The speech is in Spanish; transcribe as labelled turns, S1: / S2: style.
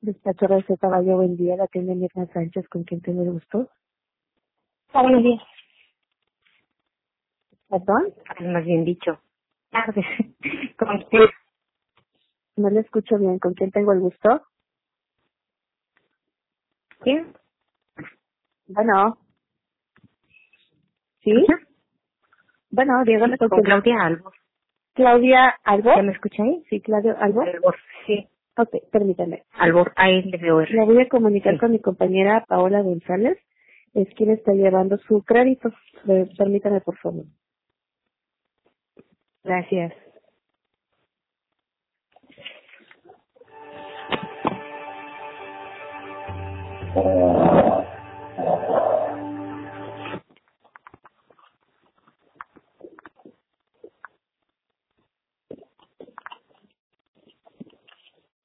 S1: Despacho Receta Caballo, buen día. La tienda Mirna Sánchez, ¿con quién tengo el gusto?
S2: Buenos días.
S1: ¿Perdón?
S2: Más bien dicho. Tardes. ¿Con usted?
S1: No le escucho bien. ¿Con quién tengo el gusto?
S2: ¿Quién?
S1: Bueno. ¿Sí?
S2: ¿Escucha?
S1: Bueno, dígame con
S2: Con
S1: quién.
S2: Claudia Albor.
S1: ¿Claudia Albor?
S2: ¿Ya me escucha ahí?
S1: Sí, Claudia Albor.
S2: Albor, sí.
S1: Ok, permítame.
S2: Albor, A-L-B-O-R.
S1: La voy a comunicar
S2: Sí.
S1: con mi compañera Paola González. Es quien está llevando su crédito. Permítame, por favor.
S2: Gracias.